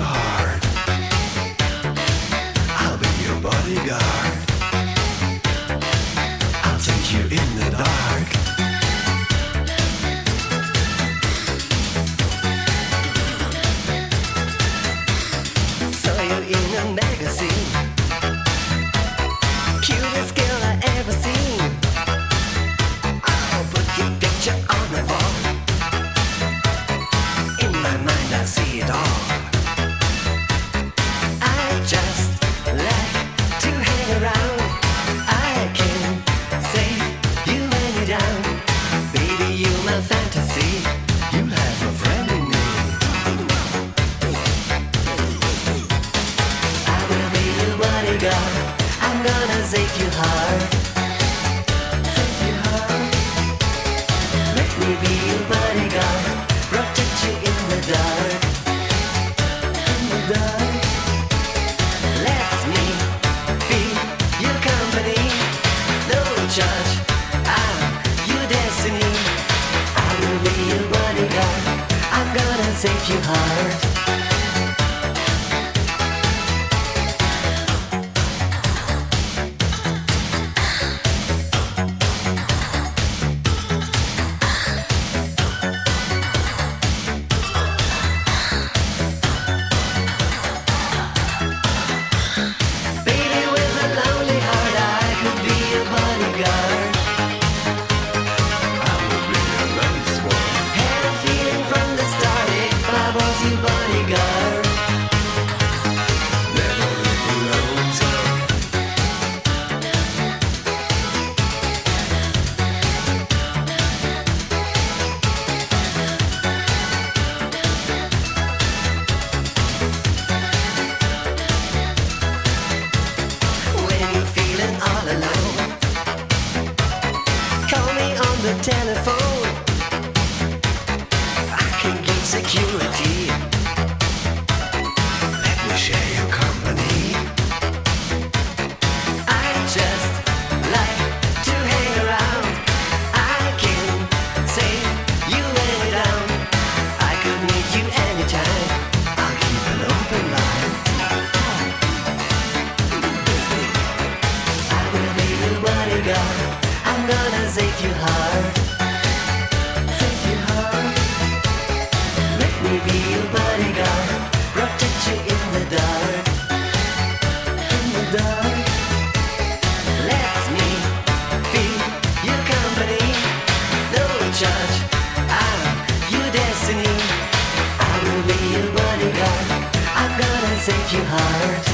heart. I'll be your bodyguard. I'll take you in the dark. Saw you in a magazine, cutest girl I ever seen. I'll put your picture on the wall. In my mind I see it all. I just like to hang around. I can save you when you're down. Baby, you're my fantasy. You have a friend in me. I will be your bodyguard. I'm gonna save you hard. Save you hard. Let me be your bodyguard. Protect you in the dark. In the dark. Let me be your company. No charge. I'm your destiny. I will be your bodyguard. I'm gonna save you hard. Baby, with a lonely heart, I could be your bodyguard. I would be a nice one. Had a feeling from the start if I was your bodyguard. Never leave you lonesome. When you're feeling all alone, call me on the telephone. I can give security. Let me share your company. I just like to hang around. I can save you when you're down. I could meet you anytime. I'll keep an open line. I will be your bodyguard. I'm gonna save you hard. Save you hard. Let me be your bodyguard. Protect you in the dark. In the dark. Let me be your company. No charge. I'm your destiny. I will be your bodyguard. I'm gonna save you hard.